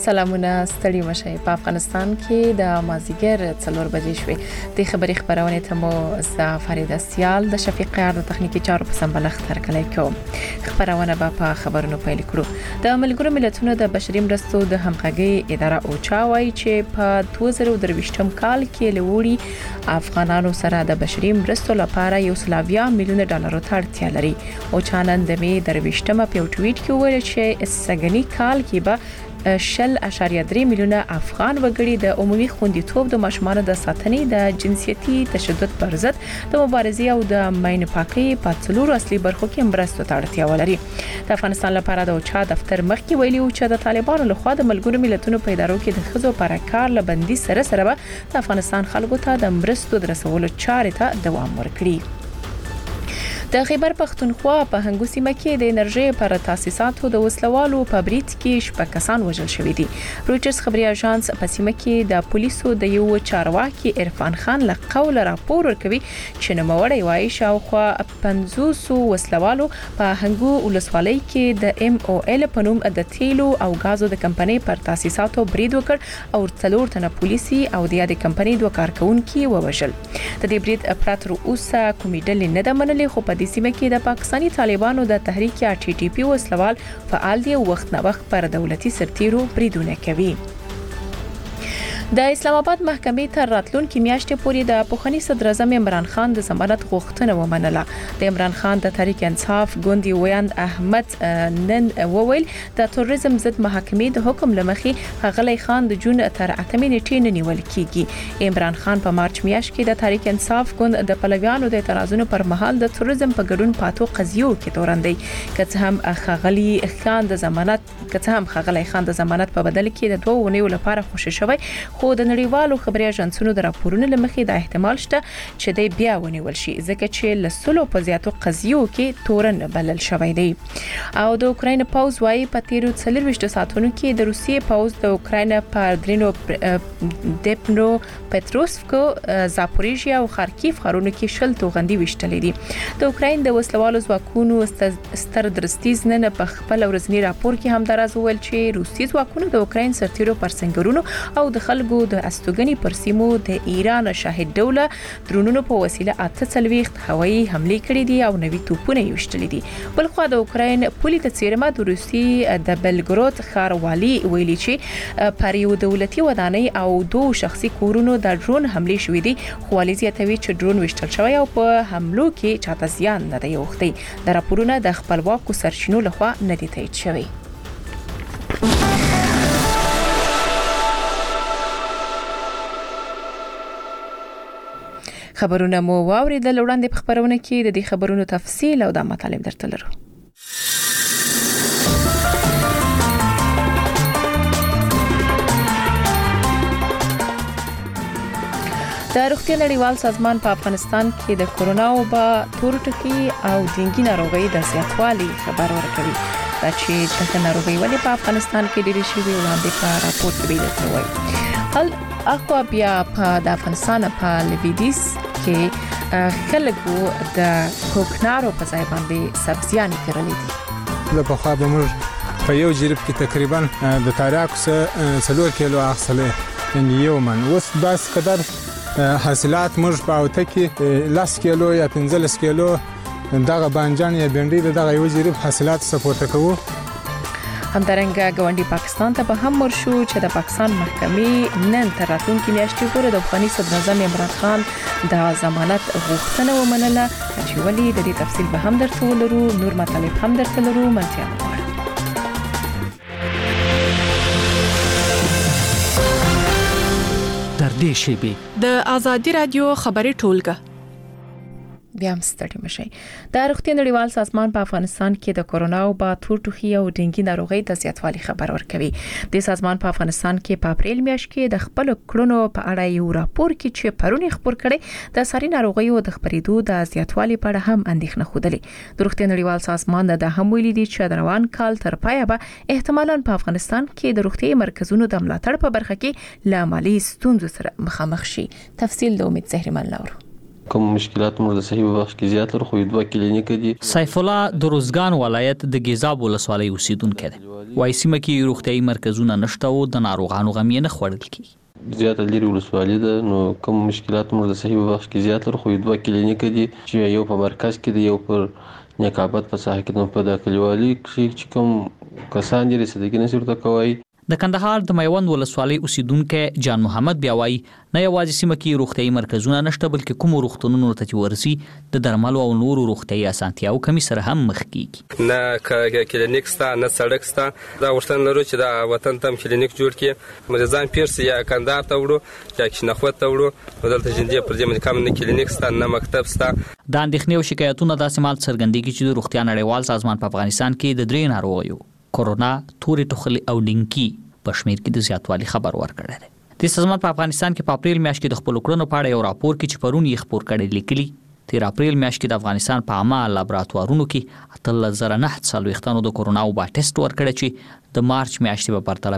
سلامونه ستړي مشي په افغانستان کې د مازیګر 4 بجې شوې د خبري خبرونه ته مو ز فرید سیال د شفیق یار د تخنیکی چارو په سمبلښت ترکلای کوم خبرونه په خبرونو پیل کړو د ملګرو ملتونو د بشري مرستو د همغږي اداره اوچا وایي چې په 2023م کال کې لوړی افغانانو سره د بشري مرستو لپاره $1 میلیون ته اړتیا لري اوچا نن د می 23م په ټویټ کې ویل چې سګنی کال کې به 0.3 میلیونه افغان وګړي د عمومي خوندیتوب د ماشومانو د ساتنې د جنسيتي تشدد پر ضد د مبارزې او د ماین پاکي په څلورو اصلي برخو کې مرستو ته اړتیا ولري د افغانستان لپاره د اوچا دفتر مخکې ویلي و چې د طالبانو لخوا د ملګرو ملتونو په ادارو کې د خزو پر کار لبندي سره د افغانستان خلکو ته د مرستو د رسولو چارې ته دوام ورکړي د خیبر پختونخوا په هنګو سیمه کې د انرژي پر تاسیساتو د وسلوالو په بریټ کې شپږ کسان وژل شوي دي رويټرز خبري اژانس په سیمه کې د پولیسو د یو چارواکي عرفان خان له قول راپور ورکوي چې نوموړی وایي شاوخوا 500 وسلوالو په هنګو ولسوالۍ کې د MOL په نوم د تیلو او غازو د کمپنۍ پر تاسیساتو برید وکړ او 4 تنه پولیسي او د یادې کمپنۍ دوه کارکونکي ووژل د دې برید پراتر اوسه کومې ډلې نه د منلې خو په دې سیمه کې د پاکستاني طالبانو د تحریک TTP وسلوال فعال دي وخت نه وخت پر دولتي سرتیرو بریدونه کوي د اسلام آباد محکمې تر راتلونکي میاشتې پورې د پوخني صدر اعظم عمران خان د ضمانت غوښتنه ومنله د عمران خان د تحریک انصاف ګوندي ویاند احمد نن وویل د تروریزم ضد محکمې د حکم لمخې غلي خان د جون تر 8 نیټې نه نیول کیږي عمران خان په مارچ میاشت کې د تحریک انصاف ګوند د پلویانو د اعتراضونو پر مهال د تروریزم په ګډون پاتو قضیو کې تورندې کڅ هم غلي خان د ضمانت کڅ هم غلي خان د ضمانت په بدل کې د 2 ونیو لپاره خوشی شوی خو د نړیوالو خبري اژانسونو د راپورونو لمخې د احتمال شته چې د بیا ونیول شي ځکه چې لسلو په زیاتو قضیو کې تورن بلل شوی دی او د اوکراین پاوز وايي په تیرو 24 ساعتونو کې د روسیې پاوز د اوکراین په درینو دپنو پتروسک زاپوریژیا او خارکیف ښارونو کې شل توغندي وشتلې دي د اوکراین د وسلوالو ځواکونو ستر درستیز نن په خپل ورځنی راپور کې هم دراز ویل چې روسي ځواکونو د اوکراین سرتیرو پر سنگرونو او د خلکو د استوګنی پر سیمو د ایران شاهد دوله درونونو په وسیله 48 هوایي حمله کړې دي او نوي توپونه یوشتلې دي بلخو د اوکراین پولیټ څیرمه د روسي د بلګرود ښاروالي ویلي چې پر یو دولتي ودانۍ او 2 شخصي کورونو د ډرون حمله شوې دي خو والیزیتوي چې ډرون وشتل شوی او په حملو کې چاته زیان نه دی اوختي د راپورونو د خپلواکو سرچینو لخوا نه دي تایید شوی خبرونه مو واوریدل وړاندې په خبرونه کې د دې خبرونو تفصیل او د مطالب درته لرو د روغتیا نړیوال سازمان په افغانستان کې د کورونا وبا تور ټکی او ډینګي ناروغي د زیاتوالي خبر ورکوي چې دغه ناروغي ولې په افغانستان کې ډېرې شوې وړاندې په راپور کې ویل شوی اخوا بیا په افغانستان په لویدیس کې خلکو د کوکنارو په ځای باندې سبزیان کرلې دي د په خوا به موږ په یو جریب کې تقریبا د تاریاکو سره 4 کیلو اخصله ان یو من اوس بس قدر حاصلات موږ په اوته کې 10 کیلو یا 15 کیلو دغه بانجان یا بنډي دغه یو جریب حاصلات سپورټ کوو همدارنګه ګاونډي پاکستان ته به هم ورشو چې د پاکستان محکمې نن تر راتلونکي میاشتې پورې د افغاني صدر اعظم عمران خان د ضمانت غوښتنه ومنله چې ولې د دې تفصیل به هم درته ولرو نور مطالب هم درته لرو منځیا در دې شیبې د آزادي رادیو خبري ټولګه بیا هم ستړي مشي د روغتیا نړیوال سازمان په افغانستان کې د کورونا وبا تور ټوخي او ډینګي ناروغي د زیاتوالي خبر ورکوي د سازمان په افغانستان کې په اپریل میاشت کې د خپل کړنو په اړه یو راپور کې چې پرونی خبر کړي د ساري ناروغي او د خبرېدو د زیاتوالي په اړه هم اندېښنه خوده د روغتیا نړیوال سازمان د هم ویلي دي چې د روان کال تر پایه به احتمالاً په افغانستان کې د روغتي مرکزونو د ملاتړ په برخه کې لا مالي ستونزو سره مخامخ شي تفصیل د امید زهرمن لورو کوم مشکلات موږ د صحي بخش کې زیات لرو، خو 2 کلینیک دي. سیف الله د روزګان ولایت د ګیزاب ولسوالۍ اوسیدونکی دی. وایي سیمه کې روغتیايي مرکزونه نشته او د ناروغانو غم یې نه خوړل کیږي. زیاته لري ولسوالۍ ده، نو کوم مشکلات موږ د صحي بخش کې زیات لرو، خو 2 کلینیک دي چې یو په مرکز کې دی، یو پر نیکابت په ساحه کې. نو په د کلیوالي چې کوم کسان دي رسیدګي نشي ورته کوي. د کندهار د میوند ولسوالۍ اوسیدونکو جان محمد بیا وایي نه یوازې سیمه کې روغتیايي مرکزونه نشته، بلکې کوم روغتونونو ته ورسي د درملو او نورو روغتیايي اسانتیاو کمی سره هم مخ کیږي. نه کلینیک ستا نه سړک ستا. دا وشتن لرو چې دا وطن تم کلینیک جوړ کړي، مریضان پیرسي یا کندهار ته وړو یا کښنخوت ته وړو، دلته جندې پر دې باندې کوم نه کلینیک ستا نه مکتب ستا. د اندېښنې او شکایتونو داسې مال څرګندېږي چې د روغتیا نړیوال سازمان په افغانستان کې د 3 ناروغیو کورونا، تورې ټوخلي او ډینګي په شمیر کې د زیاتوالي خبر ورکړی دی. د سازمان په افغانستان کې په اپریل میاشت کې د خپل کړنو په اړه یو راپور کې چې پرون یې خپور کړی لیکلي، 13 اپریل میاشت کې د افغانستان په عامه لابراتوارونو کې 13940 د کورونا وبا ټیسټ ورکړی چې د مارچ میاشتې په پرتله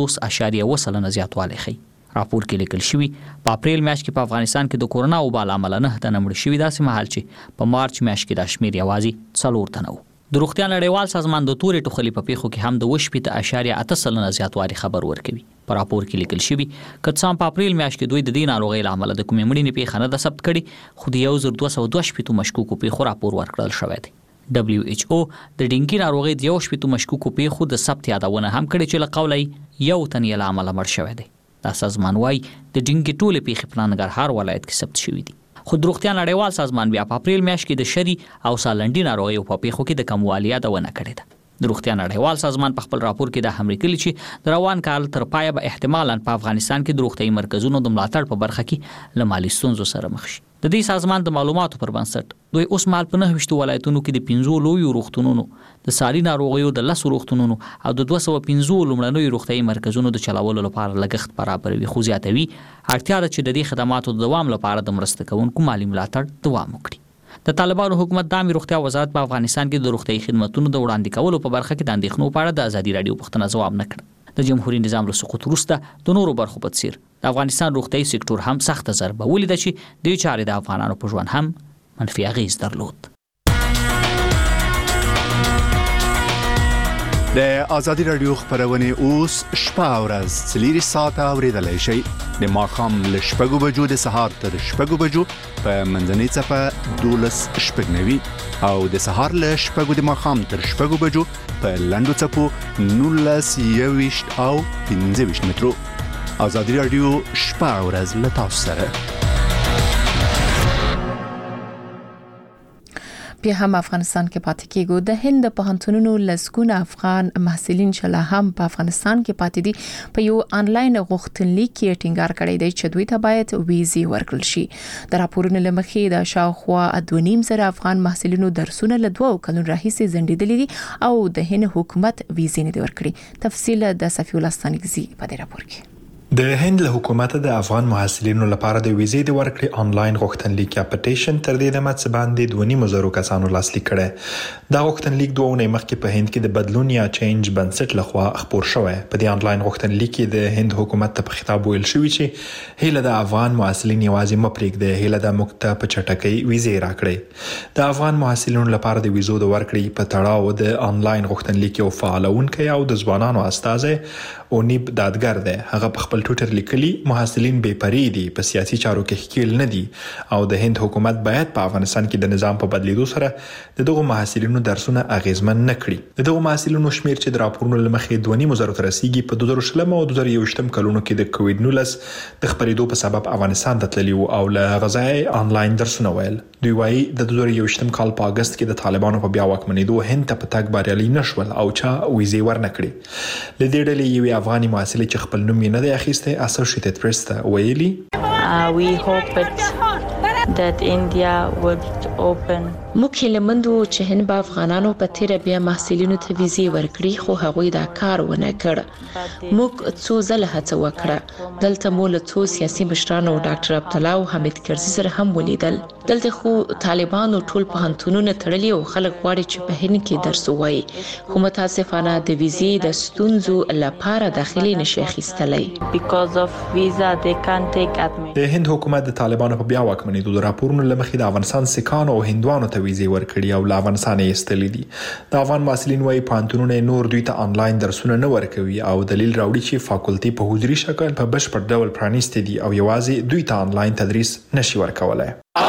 50.1% زیاتوالی ښیي. راپور کې لیکل شوی په اپریل میاشت کې په افغانستان کې د کورونا وبا لامل نه د نمړ شوی داسې مهال چې په مارچ میاشت کې د شمیر یوازې 4 تنه و. د روغتیا نړیوال سازمان د تورې ټوخلي په پیښو کې هم د 8.8% زیاتوالی خبر ورکوي. په راپور کې لیکل شوی کڅام په اپریل میاشت کې دوی د دې ناروغۍ لامل د کومې مړینې پیښه نه ده ثبت کړې، خو د 1222 مشکوکو پیښو راپور ورکړل شوی دی. WHO د ډینګي ناروغۍ د 11 مشکوکو پیښو د ثبت یادونه هم کړې چې له قوله یو تن یې لامل مړ شوی دی. دا سازمان وايي د ډینګي ټولې پیښې په ننګرهار ولایت کې ثبت شوې دي. خو د روغتیا نړیوال سازمان بیا په اپریل میاشت کې د شری او سالنډي ناروغیو په پیښو کې د کموالي یادونه کړې ده. د روغتیا نړیوال سازمان په خپل راپور کې د هم لیکلي چې د روان کال تر پایه به احتمالاً په افغانستان کې د روغتیايي مرکزونو د ملاتړ په برخه کې له مالي ستونزو سره مخ شي. د دې سازمان د معلوماتو پر بنسټ دوی اوس مال په 9 ولایتونو کې د 15 لویو روغتونونو، د ساري ناروغیو د 10 روغتونونو او د 215 لومړنیو روغتیايي مرکزونو د چلولو لپاره لګښت برابروي، خو زیاتوي اړتیا ده چې د دې خدماتو د دوام لپاره د مرسته کوونکو مالي ملاتړ دوام وکړي. د طالبانو حکومت د عامه روغتیا وزارت په افغانستان کې د روغتیايي خدماتو د وړاندې کولو په برخه کې د اندېښنو په اړه د ازادي رادیو پوښتنه ځواب نه کړ. د جمهوریت نظام له سقوط وروسته د نورو برخو په څیر د افغانستان روغتیايي سکتور هم سخت ضربه ولیده چې د چارې د افغانانو په ژوند هم منفي اغېز درلود. د ازادي رادیو خبرونه اوس شپه او ورځ 4 ساعته اوریدلای شئ. د ماښام له 6 بجو د سهار تر 6 بجو په منځنۍ صفه 12:09 او د سهار له 6 د ماښام تر 6 بجو په لنډو صفو 19:20 او 15 مترو. ازادي رادیو شپه او ورځ له تاسو سره. بیا هم افغانستان کې پاتې کېږو. د هند په پوهنتونونو لسګونه افغان محصلین چې لا هم په افغانستان کې پاتې دي په یو انلاین غوښتنلیک کې ټینګار کړی دی چې دوی ته باید ویزې ورکړل شي. د راپورونو لمخې د شاوخوا 2.5 افغان محصلینو درسونه له 2 کلونو راهیسې ځنډېدلي دي او د هند حکومت ویزې نه دی ورکړي. تفصیل د صفی الله ستانکزي په دې راپور کې. د هند له حکومت د افغان محصلینو لپاره د ویزې د ورکړې انلاین غوښتنلیک یا پټیشن تر دې دمه څه باندې 2.5 کسانو لاسلیک کړي. دا غوښتنلیک 2 اونۍ مخکې په هند کې د بدلون یا چینج بنسټ لخوا خپور شوی. په دې انلاین غوښتنلیک کې د هند حکومت ته په خطاب ویل شوی چې هیله د افغان محصلین یوازې مپریږدي، هیله د مکته په چټکۍ ویزې راکړي. د افغان محصلینو لپاره د ویزو د ورکړې په تړاو د انلاین غوښتنلیک یو فعالونکی او د ځوانانو استازی اونیب دادګر دی. هغه په خپل ټویټر لیکلي محصلین بې پرې دي، په سیاسي چارو کې ښکیل نه دي او د هند حکومت باید په افغانستان کې د نظام په بدلیدو سره د دغو محصلینو درسونه اغیزمن نه کړي. د دغو محصلینو شمیر چې د راپورونو لمخې 2.5 ته رسیدي په 2020 او 2021 کلونو کې د کووډ-19 د خپرېدو په سبب افغانستان ته تللي او له غزای انلاین درسونه ویل. دوی وايي د 2021 کال په اگست کې د طالبانو په بیا واکمنېدو هند ته په تګ بریالي نشول او چا ویزې ورنکړي. له دې ډلې یوې افغاني محصلې چې خپل نوم یې نه دی اخیستی Associated Press ته ویلي we hope that India would موږ هیلهمندو چې هند به افغانانو په تیر بیا محصلینو ته ویزې ورکړي خو هغوی دا کار ونه کړ. موږ څو ځله هڅه وکړه. دلته مو له څو سیاسي مشرانو ډاکټر عبدالله او حمید کرزي سره هم ولیدل. دلته خو طالبانو ټول پوهنتونونه تړلي او خلک غواړي چې په هند کې درس ووایي خو متاسفانه د ویزې د ستونزو لپاره داخلي نشي اخیستلی. د هند حکومت د طالبانو په بیا واکمنېدو د راپورونو له مخې د افغانستان سکانو او هندوانو ته ویزې ورکړي او له افغانستان یې ایستلي دي. د افغان محصلین وايي پوهنتونونه نور دوی ته آنلاین درسونه نه ورکوي او دلیل راوړي چې فاکولټي په حضوري شکل په بشپړ ډول پرانیستي دي او یوازې دوی ته آنلاین تدریس نشي ورکولای.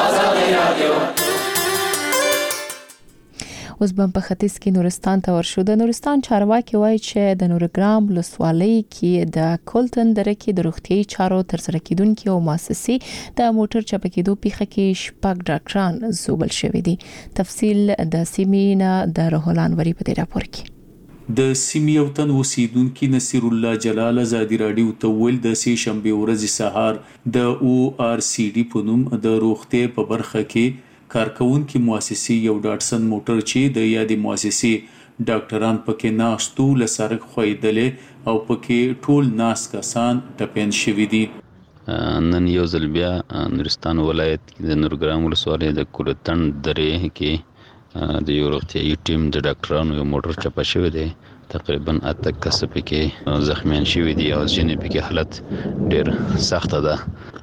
اوس بم په ختیځ کې نورستان ته ورشو. د نورستان چارواکي وایي چې د نورګرام ولسوالۍ کې د کولتن دره کې د روغتيایي چارو ترسره کیدونکو او مؤسسې د موټر چپه کېدو پیښه کې شپږ ډاکټران زوبل شوي دي. تفصیل د سیمینا د رهولانوري په راپور کې. د سیمې یو تن اوسیدونکو نصیر الله جلال ازادي رادیو ته ویل د سې شنبه ورځ سهار د او ار سی ډي په نوم د روغتي په برخه کې کارکونکو مؤسسې یو ډاټسن موټر چې د یادې مؤسسې ډاکټران پکې ناستو لسرک خویدلې او پکې ټول ناس کسان ټپین شوي دي. نن یو ځل بیا نورستان ولایت د نورګرام ولسوالۍ د کولتن درې کې د یو روغتیایي ټیم د ډاکټرانو یو موټر چپه شوی دی. تقریبا 8 کس پکې زخمیان شوي دي او ځینې پکې حالت ډېر سخت ده.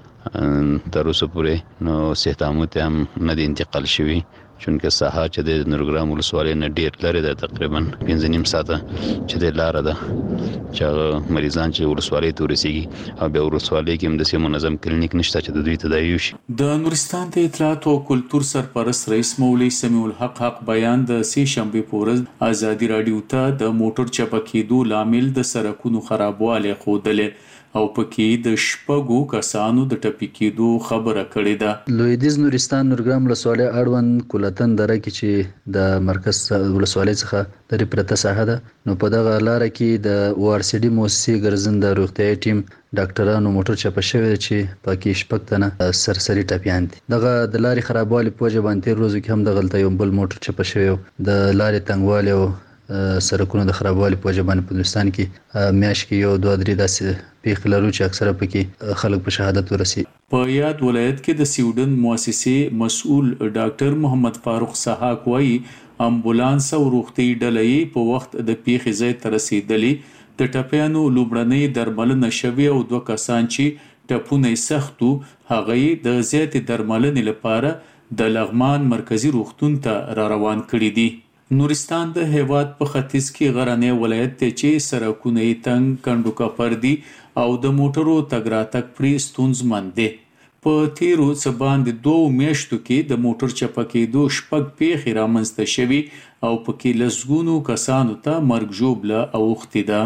تر اوسه پورې نو صحتامو ته هم نه دي انتقال شوي چونکه ساحه چې د نورګرام ولسوالۍ نه ډېر لري ده. تقریبا 15 ساعته چې د لار ده چې مریضان چې ولسوالۍ ته ورسیږي او بیا ولسوالۍ کې هم د منظم کلینیک نشته چې د دوی تداوی شي. د نورستان د اطلاعات او کلتور سرپرست رئیس مولوي سمیع الحق بیان د سې شنبه په ورځ ازادي رادیو ته د موټر چپه کېدو لامل د سرکونو خرابوالی ښودلې او پکې د شپږو کسانو د ټپي کېدو خبره کړې ده. لویدیځ نورستان نورګرام ولسوالۍ اړوند کولتن دره کې چې د مرکز ولسوالۍ څخه د پرته ساحه ده نو په دغه لار کې د او ار سی ډي مؤسسې ګرځنده روغتیایي ټیم ډاکټرانو موټر چپه شوی چې پکې شپږ تنه سرسري ټپیان دي. دغه د لارې خرابوالي په وجه باندې تیر ورځو کې هم د غلطه یو بل موټر چپه شوی د لارې تنګوالي او سرکونو د خرابوالي په وجه باندې په نورستان کې میاشت کې یو 2-3 داسې پیښې لرو چې اکثره پکې خلک په شهادت ورسي. په یاد ولایت کې د سویډن مؤسسې مسؤل ډاکټر محمد فاروق سحاق وایي امبولانس او روغتي ډلې په وخت د پیښې ځای ته رسیدلې. د ټپیانو لومړنۍ درملنه شوې او 2 کسان چې ټپونه سختو هغه د زیاتې درملنې لپاره د لغمان مرکزی روغتون ته را روان کړي دي. نورستان د هیواد په ختیځ کې غرنی ولایت ته چې سرکونه یې تنګ کندو کپر دي او د موټرو تګ راتګ پرې ستونزمن دي. په تیرو څه باندې 2 میاشتو کې د موټر چپه کېدو شپږ پیښې رامنځته شوي او پکې لسګونو کسانو ته مرګ ژوبله اوښتې ده.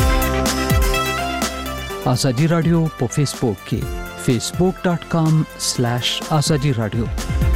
ازادي رادیو په فیسبوک کې facebook.com/azadi radio.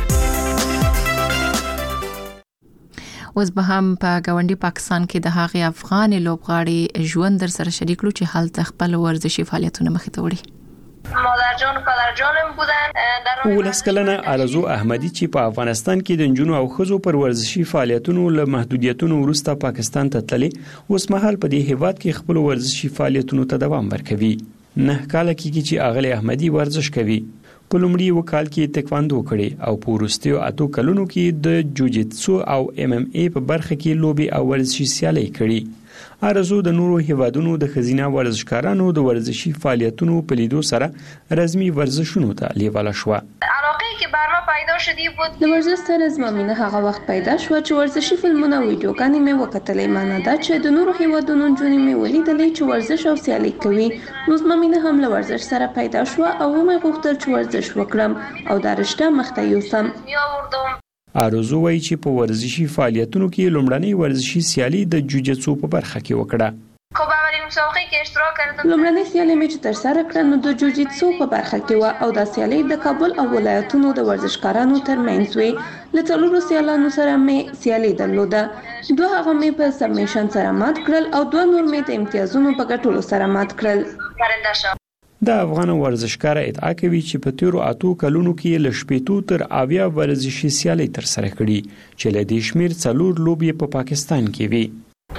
اوس به هم په گاونډي پاکستان کې د هغې افغان لوبغاړي ژوند در سره شریک کړو چې حالت خپل ورزشي فعالیتونه مخې ته وړي. مادرجان و پدرجانم بودن. ولس کلنه ارزو احمدی چې په افغانستان کې د نجونو او ښځو پر ورزشي فعالیتونو له محدودیتونو وروسته پاکستان ته تللي اوس مهال په دې هیواد کې خپل ورزشي فعالیتونو ته دوام ورکوي. 9 کال کېږي چې اغلی احمدی ورزش کوي. په لومړي وکال کې تکواندو کړي او په وروستیو 8 کلونو کې د جوجیتسو او ام ام ای په برخه کې لوبي او ورزشي سیالي کړي. ارزو د نورو هیوادونو د خزینه ورزشکارانو د ورزشي فعالیتونو په لیدو سره رسمي ورزشونو ته لیواله شو. علاقه که بر ما پیدا شدی بود د ورزش سره زمامینه هغه وخت پیدا شو چې ورزشي فلمونه او ویډیوګانې مې وکتلې. معنی دا چې د نورو هیوادونو جونې مې ولیدلې چې ورزش او سیالي کوي. نو زمامینه هم له ورزش سره پیدا شو او مې غوښتل چې ورزش وکړم او دا رشته مخته یوسم. ارزو وایي چې په ورزشي فعالیتونو کې لومړنۍ ورزشي سیالي د جوجیتسو په برخه کې وکړه. خب اولین مسابقه که اشتراک کردم لومړنۍ سیالي مې چې ترسره کړه نو د جوجیتسو په برخه کې و او دا سیالي د کابل او ولایتونو د ورزشکارانو ترمنځ وي. له 4 سیالانو سره مې سیالي درلوده. 2 هغه مې په سبمیشن سره مات کړل او 2 نور مې د امتیازونو په ګټلو سره مات کړل. د افغان ورزشکار ادعا کوي چې په تیرو 8 کلونو کې له 80 تر 90 ورزشي سیالۍ تر سره کړي چې له دې شمیر 4 لوبې په پاکستان کې وي.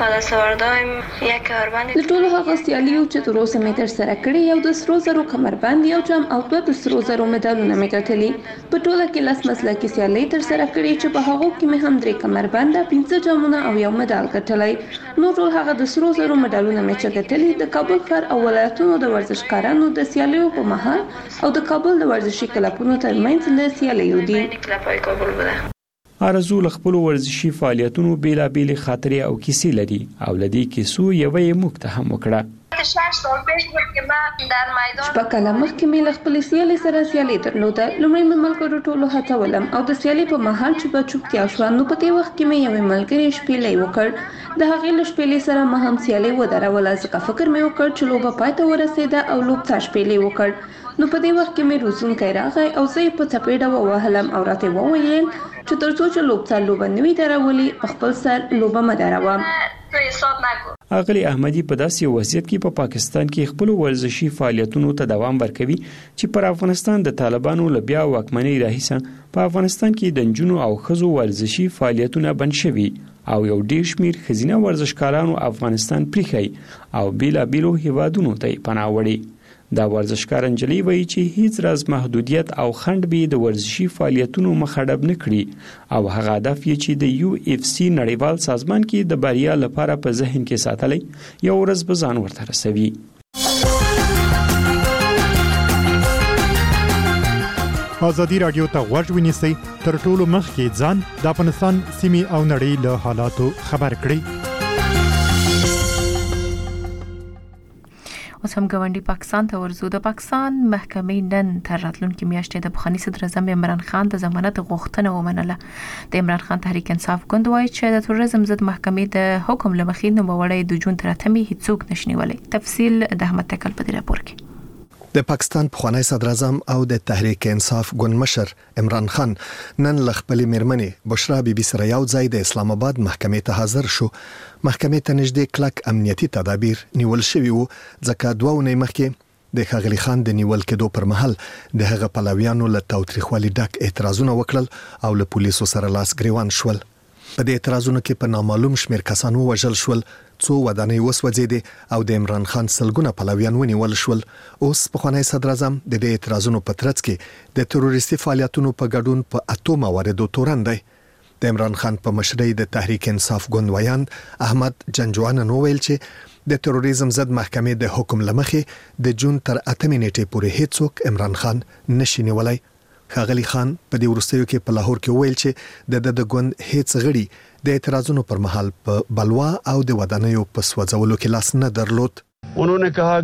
د ټولو هغه سیالیو چې تر اوسه مې تر سره کړې یو د سرو زرو کمربند یو جام او 2 سرو زرو مډالونه مې ګټلي. په ټوله کې 10 مسلکي سیالۍ تر سره کړې چې په هغو کې مې هم 3 کمربند 15 جامونه او یو مډال ګټلی. نو ټول هغه د سرو زرو مډالونه مې چې ګټلي د کابل ښار او ولایتونو د ورزشکارانو د سیالیو په مهال او د کابل د ورزشي کلبونو ترمنځ له سیالیو دي. آرزو له خپل ورزشي فعالیتونو بیلابېل خاطرې او کیسې لري او لدی کیسو یوې موږ ته هم وکړه. 6 سال پیش بود که من در میدان شپږ کاله مخکې مې له خپلې سیالۍ سره سیالي درلوده. لومړی مې ملګرو ټولو هڅولم او د سیالۍ په مهال چې به چوپتیا شوه نو په دې وخت کې مې یوې ملګرې شپېلۍ وکړ. د هغې له شپېلۍ سره ما هم سیالۍ ودروله ځکه فکر مې وکړ چې لوبه پای ته ورسېده او لوبڅا شپېلۍ وکړ. نو په دې وخت کې مې روزونکی راغی او زه یې په څپېړه ووهلم او راته وویل چې تر څو چې لوبڅا لوبه نه وي درولې په خپل سر لوبه مه دروه. اغلی احمدی په داسې وضعیت کې په پاکستان کې خپل ورزشي فعالیتونو ته دوام ورکوي چې پر افغانستان د طالبانو له بیا واکمنۍ راهیسه په افغانستان کې د نجونو او ښځو ورزشي فعالیتونه بند شوي او یو ډیر شمیر ښځینه ورزشکارانو افغانستان پریښی او بیلابېلو هیوادونو ته پناه وړي. دا ورزشکار انجلی وایي چې هیڅ راز محدودیت او خنډ به د ورزشي فعالیتونو مخه ډب نه کړي او هغه هدف یې چې د UFC نړیوال سازمان کې د بریا لپاره په ذهن کې ساتلی یو ورځ به ځان ورته رسوي. ازادي رادیو ته غوږ ونیسئ تر ټولو مخکې ځان د افغانستان سیمې او نړۍ له حالاتو خبر کړئ. اوس هم ګاونډي پاکستان ته ورزو. د پاکستان محکمې نن تر راتلونکي میاشتې د پخواني صدر اعظم عمران خان د ضمانت غوښتنه ومنله. د عمران خان تحریک انصاف ګوند وایي چې د تروریزم ضد محکمې د حکم لمخې نوموړی د جون تر 8 هیڅوک نشي نیولی. تفصیل د احمد تکل په دې راپور کې. د پاکستان پخوانی صدر اعظم او د تحریک انصاف ګوند مشر عمران خان نن ل خپل میرمنې بشرا بیبي سره یو ځای د اسلام آباد محکمې ته حاضر شو. محکمې ته نږدې کلک امنیتي تدابیر نیول شوي وو ځکه 2 ونې مخکې د ښاغلي خان د نیول کېدو پر مهال د هغه پلویانو له تاوتریخوالي ډک اعتراضونه وکړل او له پولیسو سره لاس ګریوان شول. په دې اعتراضونو کې په نامعلوم شمیر کسان وژل شول، څو ودانۍ وسوځېدې او د عمران خان سلګونه پلویان ونیول شول. اوس پخوانی صدر اعظم د دې اعتراضونو په ترڅ کې د تروریستي فعالیتونو په ګډون په 8 مواردو تورن دی. د عمران خان په مشرۍ د تحریک انصاف ګوند ویاند احمد جنجوان نو ویل چې د تروریزم ضد محکمې د حکم لمخې د جون تر 8 نیټې پورې هیڅوک عمران خان نشي نیولای. ښاغلي خان په دې وروستیو کې په لاهور کې ویل چې د ګوند هیڅ غړي د اعتراضونو پر مهال په بلوا او د ودانیو په سوځولو کې لاس نه درلود. उन्होंने कहा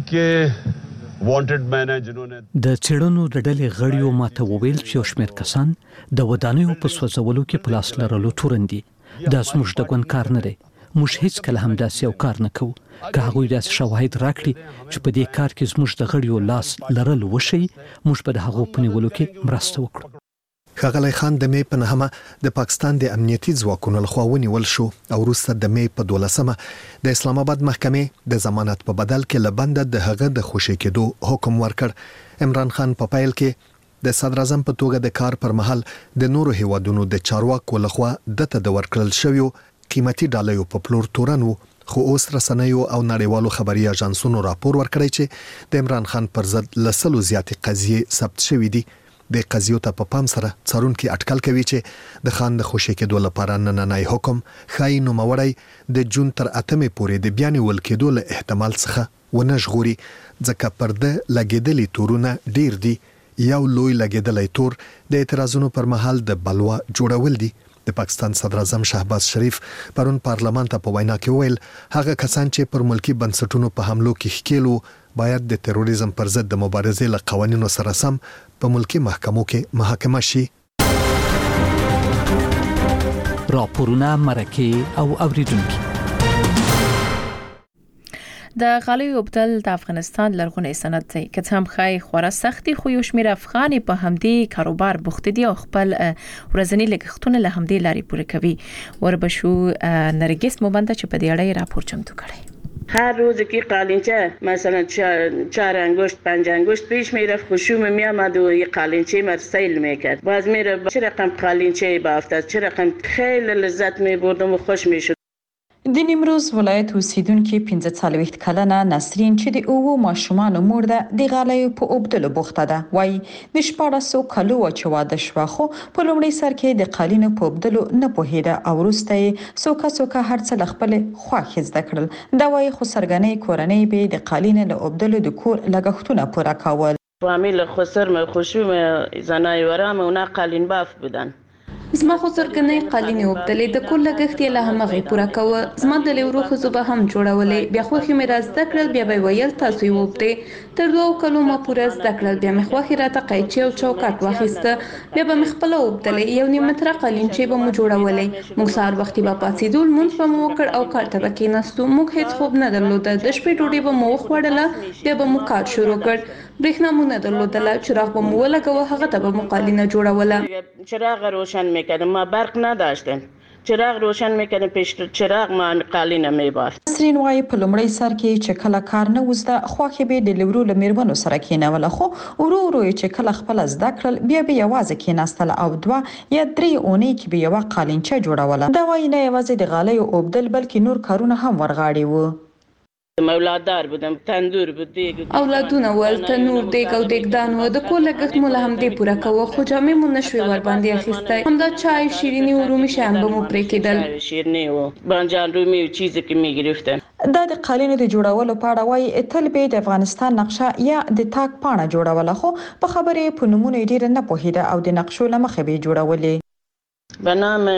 कि وانټډ مین جنونه د چړونو د ډلې غړیو ماته وویل چې شمیر کسان د ودانیو په سوځولو کې پلاس لرلو تورندي. دا زموږ د ګوند کار نه دی. موږ هیڅ کله هم داسې یو کار نه کوو. که هغوی داسې شواهد راکړي چې په دې کار کې زموږ د غړیو لاس لرل وشي، موږ به د هغو په نیولو کې مرسته وکړو. ښاغلی خان د می په 9 د پاکستان د امنیتي ځواکونو لخوا ونیول شو او وروسته د می په 12 د اسلام آباد محکمې د ضمانت په بدل کې لبنده د هغه د خوشی کېدو حکم ورکړ. عمران خان په پایل کې د صدر اعظم په توګه د کار پر مهال د نورو هیوادونو د چارواکو لخوا دته د ورکړل شویو قیمتي ډالۍ په پلور تورنو، خو اوس رسنیو او نړیوالو خبري اژانسونو راپور ورکړی چې د عمران خان پر ضد لسلو زیاتې قضیې ثبت شوې دي. د قضیو ته په پام سره څارونکي اټکل کوي چې د خان د خوشی کېدو لپاره نننۍ حکم خای نوموړی د جون تر 8 پورې د بیان ول کېدو له احتمال څخه ونه ژغوري ځکه پرده لګیدلې تورونه ډیر دي. یو لوی لګیدلې تور د اعتراضونو پر مهال د بلوا جوړول دي. د پاکستان صدر اعظم شهباز شریف پرون پارلمان ته په وینا کې ویل هغه کسان چې پر ملکی بنسټونو په حملو کې ښکیلو باید د تروریزم پر ضد د مبارزې له قوانینو سره سم په ملکی محکمو کې محاکمه شي. راپورونه مرکه او اوریدونکو. د غالیو بدل د افغانستان لرغونی صنعت دی که څه هم خای خورا سختي خو یو شمیر افغاني په همدې کاروبار بوخت دي او خپل ورځنی لګښتونه له همدې لارې پوره کوي. وربشو نرګس موبند چې په دې اړه راپور چمتو کړی. هر روز که قالینچه مثلا 4 انگشت 5 انگشت پیش میرفت خشوم میامد و یه قالینچه مر سیل میکرد باز میره چه رقم قالینچه بافت چه رقم خیلی لذت میبردم و خوش میشد. د نیمروز ولایت اوسیدونکو 45 کلنه نسرین چې د اوو ماشومان مور ده د غالۍ په اوبدلو بوخته ده وای د 1400 کلو چې واده شو خو په لومړي سر کې د قالینو په اوبدلو نه پوهیده او وروسته سوکا هر څه خپل خواخ زده کړل دا وای خو سرګنې کورنۍ به د قالینو له اوبدلو د کور لګښتونه پوره کول. فامیل خسر مې خوشوم زنای ورام او نه قالین باف بودن. زما خو سرګنې قالینې وبدلې د کور لګښت یې له همغې پوره کوه. زما د لیورو ښځو به هم جوړولې بیا خوښې مې را زده کړل بیا به ویل تاسو یې وبدې تر 2 کلو ما پوره زده کړل بیا مې خوښې راته قیچي او چوکاټ واخیسته بیا به مې خپله وبدلې 1 نیم متره قالینچې به مو جوړولې. موږ سهار وختي به پاڅېدو لمونځ به مو وکړ او کار ته به کېناستو. موږ هېڅ خوب نه درلوده د شپې ډوډۍ به مو وخوړله بیا به مو کار شروع کړ. برېښنا مو نه درلودله چراغ به مو ولګوه هغه ته به مو قالینه جوړوله. چراغ روشن میکردم ما برق نداشتم چراغ روشن میکنه پیش چراغ ما قالینه میبافت. نسرین وای په لومړی سر کې چې کله کار نه وزده خواخې به د لیورو له میرمنو سره کېنول خو ورو چې کله خپل زده کړل بیا به یوازې کېناستل او 2 یا 3 اونۍ کې به یو قالینچه جوړوله. دا وای نه یوازې د غالۍ اوبدل بلکې نور کارونه هم ورغاړي وو. اولاددار بودم تندور بود دیگ اولادونه ول تنور دیگ او دیگدان و د کور لګښت مو له همدې پوره کوه خو جامې مو نشوي ور باندې اخیستی. همدا چای شیرینی و رومي شیان به مو پرې کېدل. شیرینی و بانجان رومي و چیزی که میگرفتن. دا د قالینو د جوړولو په اړه وایي تل به د افغانستان نقشه یا د تاک پاڼه جوړوله خو په خبرې په نمونه ډیر نه پوهیده او د نقشو له مخې به جوړولې. به نام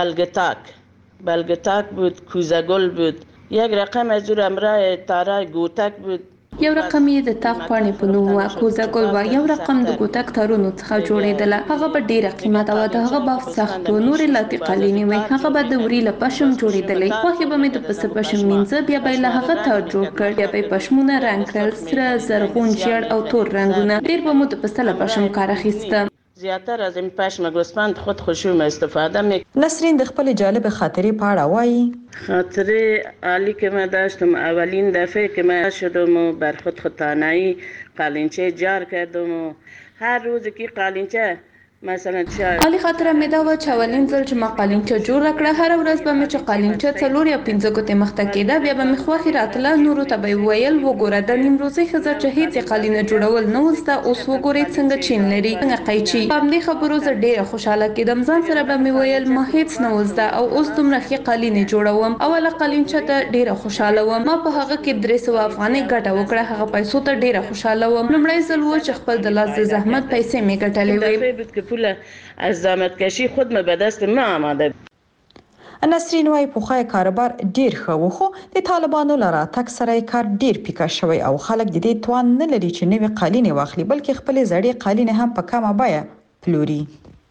بلگتاک بود کوزگل بود یک رقم از دور امرای تارای گوتک بود. یو رقم یې د تاق پاڼې په نوم و کوزګل و یو رقم د ګوتک تارونو څخه جوړېدله. هغه به ډیره قیمت او د هغه بافت سخت و نورې لاتې قالینې وې. هغه به د وري له پشم جوړېدلی. خوښې به مې د پسه پشم مینځه بیا به یې له هغه تار جوړ کړ بیا به یې پشمونه رنګ کړل سره زرغون ژیړ او تور رنګونه. ډیر به مو د پسه له پشم کار اخیسته. زیاتر از این پشم گوسفند خود خشوم استفاده می. نسرین د خپل جالب خاطرې په اړه وایي خاطره عالی که من داشتم اولین دفعه که من شدم و بر خود خطانایی قالینچه جار کردم و هر روز که قالینچه مثلا علی خاطره مې دا و چې اولین ځل چې ما قالینچه جوړ کړه هر ورځ به مې چې قالینچه 4 یا 5 ګوتې مخته کېده بیا به مې خوښې راتله نورو ته به ویل وګوره د نیمروزي ښځه چې هیڅ قالینه جوړول نه وزده اوس وګورئ څنګه چین لري څنګه قیچي. په همدې خبرو زه ډیره خوشحاله کېدم. ځان سره به مې ویل ما هیڅ نه وزده او اوس دومره ښې قالینې جوړوم. اوله قالینچه ته ډیره خوشحاله وم. ما په هغه کې 300 افغانۍ ګټه وکړه. هغه پیسو ته ډیره خوشحاله وم. لومړی ځل و چې خپل د لاس د زحمت پیسې مې ګټلې وې. پول از زحمت کشی خود به دست ما آمده. نسرین وای په خای کاروبار ډیر ښه و خو د طالبانو لاره تک سره کار ډیر پیکا شوی او خلک د دې توان نه لري چې نوې قالینې واخلي بلکې خپل زړې قالینې هم په کمه بیه پلوري.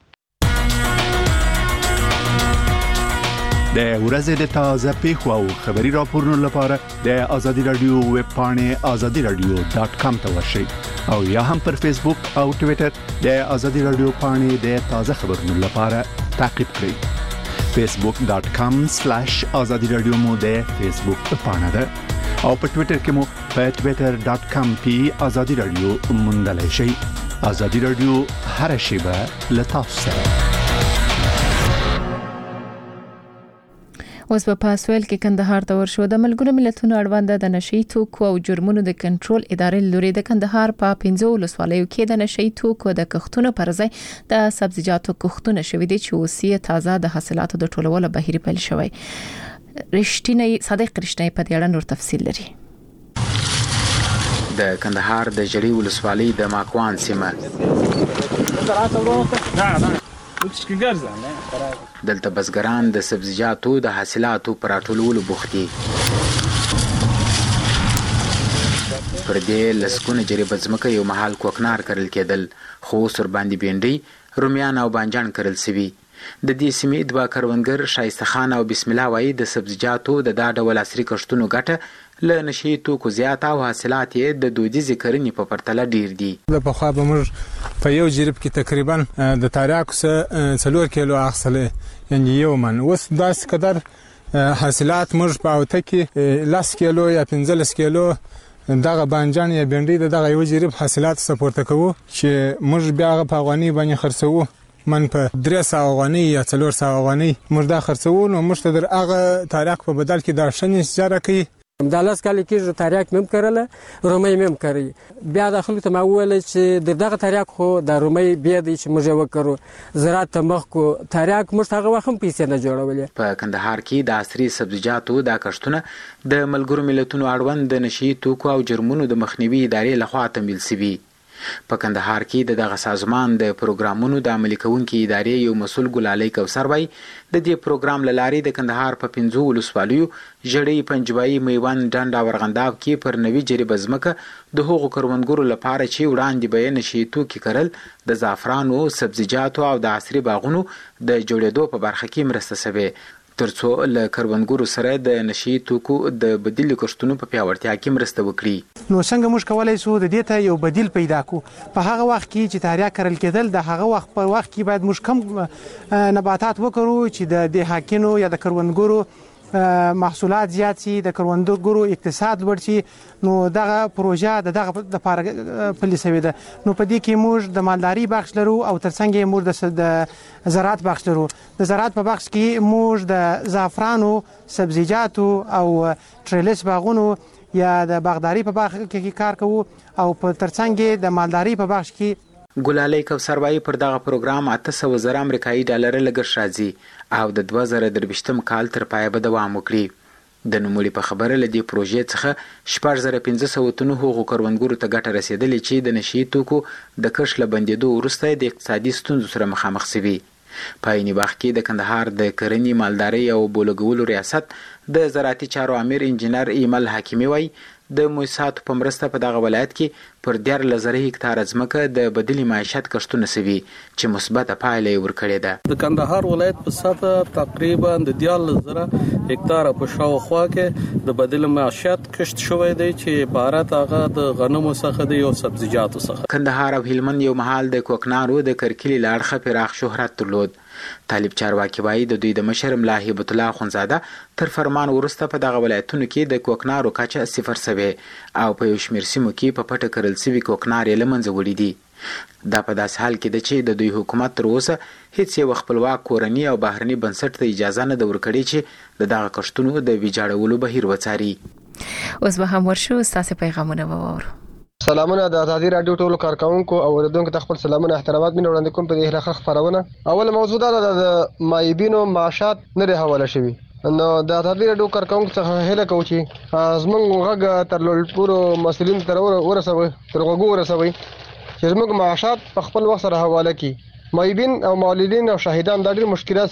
د ورځې د تازه پیښو او خبري راپورونو لپاره د آزادي رادیو ویب پاڼې azadiradio.com ته ورشئ او یا هم پر فیسبوک او ټوئیټر د آزادي رادیو پاڼې د تازه خبرونو لپاره تعقیب کړئ. facebook.com/azadiradio مو د فیسبوک پاڼه ده او په ټوئیټر کې مو په twitter.com /azadi radio موندلای شئ. آزادي رادیو هر شیبه له تاسو سره. اوس په پاسویل کې کندهار ته ورشو. د ملګرو ملتونو اړوند د نشئی توکو او جرمونو د کنټرول ادارې لوري د کندهار په 15 ولسوالیو کې د نشئی توکو د کښتونو پر ځای د سبزیجاتو کښتونه شوې دي چې اوسې تازه د حاصلاتو د ټولولو بهیر پیل شوی. صادق رښتینی په دې اړه نور تفصیل لري. د کندهار د جړی ولسوالۍ د ماکوان سیمه دلته بزګران د سبزیجاتو د حاصلاتو پر راټولولو بوخت دي. پر دې لسکونه جریبه ځمکه یو محل کوکنار کرل کېدل خو سر باندې بینډي رومیان او بانجان کرل سوي. د دې سیمې دوه کروندګر شایسته خان او بسم الله وایي د سبزیجاتو د دا ډول عصري کښتونو ګټه له نشئی توکو زیات او حاصلات یې د دودیزې کرنې په پرتله ډیر دي. د پخوا به موږ په یو جریب کې تقریبا د تاریاکو 4 کیلو اخسلې یعنی یو من اوس داس قدر حاصلات موږ په اوته کې 10 کیلو یا 15 کیلو دغه بانجان یا بنډي دغه یو جریب حاصلات سپورته کوو چې موږ بیا په افغاني باندې خرڅوو من په 300 افغاني یا 400 افغاني موږ دا خرڅوو نو موږ ته در هغه تاریخ په بدل کې دا شنه سره کوي د لاس کال کې تاریخ مم کړل رومي مم کړی بیا د خلکو ته ما ویل چې دغه تاریخ خو د رومي بیا د چې موږ وکړو زراعت مخ کو تاریخ موږ هغه وخت هم پیسې نه جوړولې په کندهار کې د عصري سبزیجاتو د کښتونه د ملګرو ملتونو اړوند د نشي توکو او جرمونو د مخنیوي ادارې لخوا تمویل شوی په کندهار کې دغه سازمان د پروګرامونو د عملي کوونکي ادارې یو مسؤل ګلالۍ کوثر وای د دې پروګرام لاري د کندهار په 15 ولسوالیو جړې پنجوای میوان ډنډا ورغنداب کې پر نوي جری بزمکه د هغو کروندګرو لپاره چې وړاندې بیان شي توکي کرل د زعفرانو سبزیجاتو او د عصري باغونو د جوړېدو په برخه کې مرسته شوه ترڅو له کروندګرو سره د نشي توکو د بدیل کښتونو په پیاوړتیا کې مرسته وکړي نو څنګه موږ کولای شو د دې ته یو بدیل پیدا کو په هغه وخت کې چې تاریخ کرل کېدل د هغه وخت په وخت کې باید موږ کم نباتات وکړو چې د حاکینو یا د کروندګرو محصولات زیات شي د کروندګرو اقتصاد لوړ شي نو دغه پروژه دغه لپاره پلیسوي ده نو په دې کې موږ د مالداري بخش لرو او ترڅنګ موږ د زراعت بخش لرو د زراعت په بخش کې موږ د زعفرانو سبزیجاتو او ټریلس باغونو یا د باغداري په بخش کې کار کوو او په ترڅنګ د مالداري په بخش کې ګلالۍ کوثر وای پر دغه پروګرام 800 زره امریکایي ډالر لګښ راځي او د 2023م کال تر پایه به دوام وکړي د نوموړي په خبره لدی پروژې څخه 4500 تنو هغو کروندګرو ته ګټه رسیدلې چې د نشي توکو د کښ لبندېدو وروسته د اقتصادي ستونزو سره مخامخ شوي په عین وخت کې د کندهار د کرنې مالداري او بولګولو ریاست د زراعتي چارو امیر انجنیر ایمل حکیمی وای د موسساتو په مرسته په دغه ولایت کې پر 1.5 هکتار ځمکه د بدیل معیشت کښتونه سوي چې مثبت پایله ورکړې ده د کندهار ولایت په سطح تقریبا د 1.5 هکتار په شاوخوا کې د بدیل معیشت کښت شوی دی چې عبارت هغه د غنمو څخه دی او سبزیجاتو څخه کندهار او هلمند یو محل د کوکنارو د کرکلي لاړخه پراخ شهرت درلود طالب چارواکي وایي د دوی د مشر ملا هیبت الله خونزاده تر فرمان ورسته په دغه ولایتونو کې د کوکنارو کچه 0 سوي او په یو شمېر سیمو کې په پټه کرل سوي کوکنارې له منځه وړي دي دا په داس حال کې ده چې د دوی حکومت تر اوسه هیڅ یو خپلواک کورنی او بهرني بنسټ ته اجازه نه ورکړي چې د دغه کښتونو د ویجاړولو بهیر وڅاري اوس به هم ورشو تاسو پیغامونه وورو سلامونه د ازادي رادیو ټولو کارکونکو او اوریدونکو ته خپل سلامونه احترامات مين وړاندې کوم په دې هله خبرونه اول موضوع دا د مایبینو معاشات نه حواله شوی نو د ازادي رادیو کارکونکو څخه هله کوم چې زمونږ غږ تر لوړپورو مسولین تر ورسوي تر وګو ورسوي چې زموږ معاشات په خپل وخت سره حواله کی مایبین او مولدین او شاهدان د ډېر مشکلات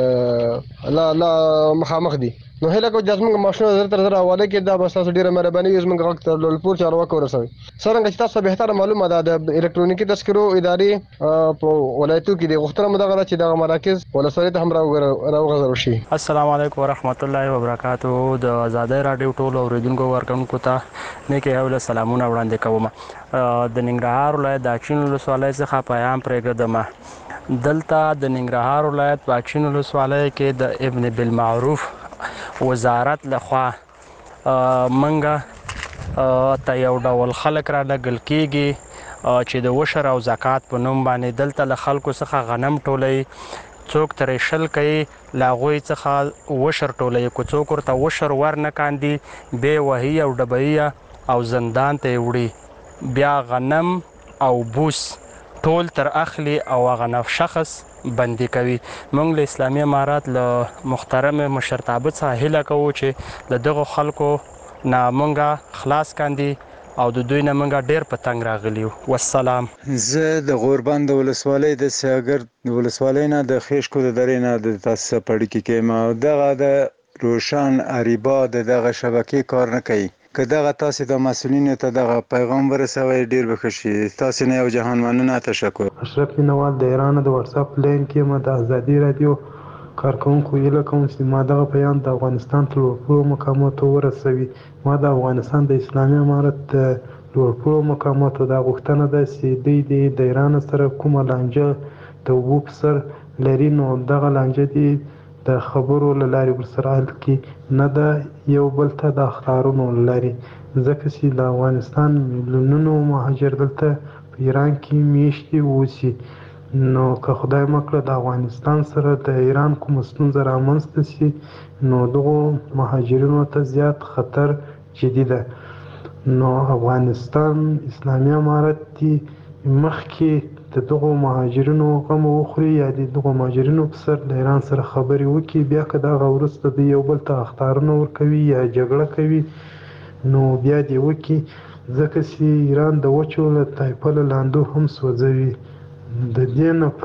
سره لا مخامخ دي نو هله کو د زموږ ماشومان تر حواله کې دا بس تاسو ډیره مهرباني زموږ غږ تر لوړپور چارواکو ورسوي څنګه چې تاسو به تر معلومه ده د الکترونیکي تذکرو ادارې په ولایتو کې د غوښتنه مدغه چې د مراکز ولسوالۍ ته هم راوغځول شي السلام علیکم ورحمت الله وبرکاتہ د آزادۍ رادیو ټولو اوریدونکو ورکوونکو ته نیکه حواله سلامونه وړاندې کوم د ننګرهار ولایت د اچین ولسوالۍ څخه پیغام پرېږدم دلته د ننګرهار ولایت په اچین ولسوالۍ کې د ابن بالمعروف وزارت لخوا منګه ته یو ډول خلک را لګل کیږي چې د وشر او زکات په نوم باندې دلته له خلکو څخه غنم ټولي څوک ترې شل کوي لاغوي څخه وشر ټولي کو څوک ورته وشر ورنه کاندي به وهي او ډبهیه او زندان ته وړي بیا غنم او بوس ټول تر اخلي او غنف شخص بندي کوي موږ له اسلامي امارات له محترم مشرتابه څخه هیله کوو چې د دغه خلکو نه مونږه خلاص کاندي او د دوی نه مونږه ډیر پتنګ راغلی والسلام زه د غوربند ولسوالۍ د سیاګر ولسوالۍ نه د خېشکو د درې نه د تاسو پړی کې ما دغه د روشن اریبا دغه شبکې کار نه کوي که دغه تاسو د مسؤلینو ته دغه پیغام ورسوي ډیر بخښي تاسو نه یو جهان مننه تشکر اشرف نوال د ایران د واتس اپ لین کې ما د ازادي رادیو کارکونکو یې لکه چې ما دغه پیغام د افغانستان ټولو مقاماتو ورسوي ما د افغانستان د اسلامي امارت ټولو مقاماتو د غوښتنه ده چې د ایران سره کومه لانجه د وب سر لري نو دغه لانجه دي د خبرو لاري ورسره کې نه ده یو بل ته د اخطارونو لاري ځکه چې د افغانستان میلیونونو مهاجر دلته په ایران کې میشتي اوسي نو که خدای مکړه د افغانستان سره د ایران کوم ستونزه رامنځته شي نو دغه مهاجرینو ته زیات خطر جدي ده نو افغانستان اسلامي امارت دی مخکې د دغه مهاجرینو غم وخوري یا د دغه مهاجرینو په سر د ایران سره خبرې وکړي بیا که دغه وروسته د یو بل ته اخطارونه ورکوي یا جګړه کوي نو بیا دې وکړي ځکه چې ایران د وچو له تایپه له لاندو هم سوځوي د دې نه